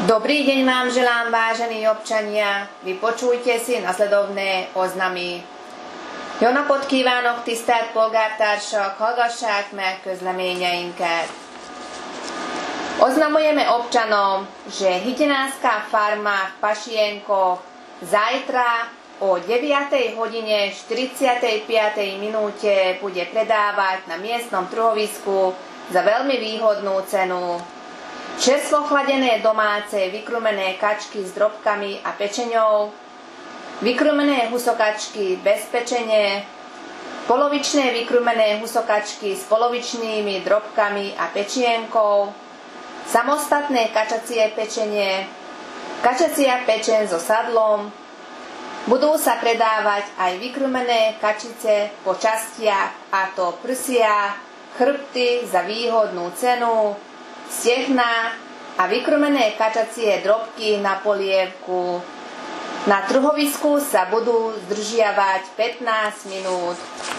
Dobrý deň vám želám, vážení občania. Vypočujte si nasledovné oznamy. Jó napot kívánok, tisztelt polgártársak, hallgassák meg közleményeinket. Oznamujeme občanom, že hytenáská farma v Pasienkoch zajtra o 9 hodine 45 minúte bude predávať na miestnom trhovisku za veľmi výhodnú cenu čerstvo chladené domáce vykrumené kačky s drobkami a pečeňou, vykrumené husokačky bez pečene, polovičné vykrumené husokačky s polovičnými drobkami a pečienkou, samostatné kačacie pečenie, kačacia pečeň so sadlom. Budú sa predávať aj vykrumené kačice po častiach, a to prsia, chrbty za výhodnú cenu, stehná a vykrumené kačacie drobky na polievku. Na trhovisku sa budú zdržiavať 15 minút.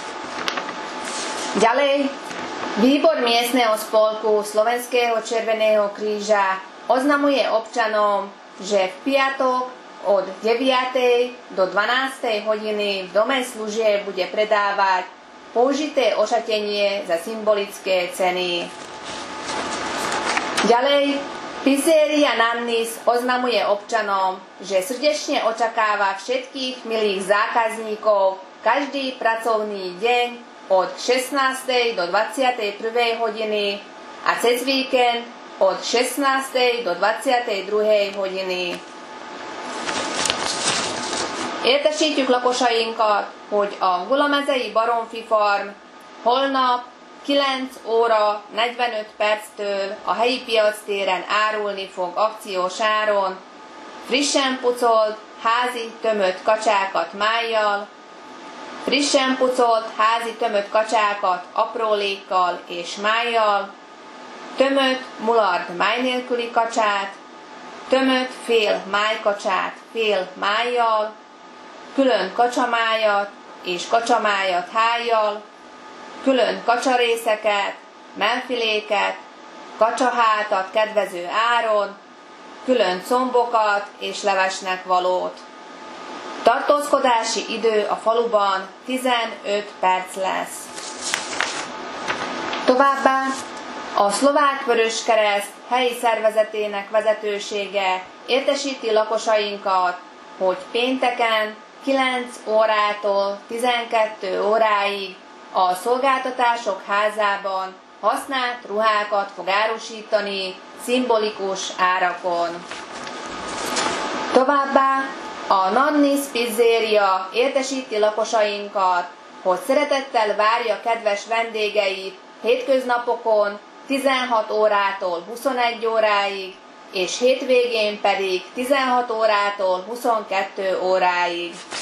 Ďalej, výbor miestneho spolku Slovenského Červeného kríža oznamuje občanom, že v piatok od 9. do 12. hodiny v dome služieb bude predávať použité ošatenie za symbolické ceny. Ďalej, pizzeria Nannis oznamuje občanom, že srdečne očakáva všetkých milých zákazníkov každý pracovný deň od 16. do 21. hodiny a cez víkend od 16. do 22. hodiny. Értesítjük lakosainkat, hogy a Gulamezei Baromfi Farm holnap 9 óra 45 perctől a helyi piactéren árulni fog akciós áron frissen pucolt, házi tömött kacsákat májjal, frissen pucolt, házi tömött kacsákat aprólékkal és májjal, tömött mulard máj nélküli kacsát, tömött fél májkacsát fél májjal, külön kacsamájat és kacsamájat hájjal, külön kacsarészeket, mellfiléket, kacsahátat kedvező áron, külön combokat és levesnek valót. Tartózkodási idő a faluban 15 perc lesz. Továbbá a Szlovák Vöröskereszt helyi szervezetének vezetősége értesíti lakosainkat, hogy pénteken 9 órától 12 óráig a Szolgáltatások Házában használt ruhákat fog árusítani szimbolikus árakon. Továbbá a Nannis Pizzeria értesíti lakosainkat, hogy szeretettel várja kedves vendégeit hétköznapokon 16 órától 21 óráig, és hétvégén pedig 16 órától 22 óráig.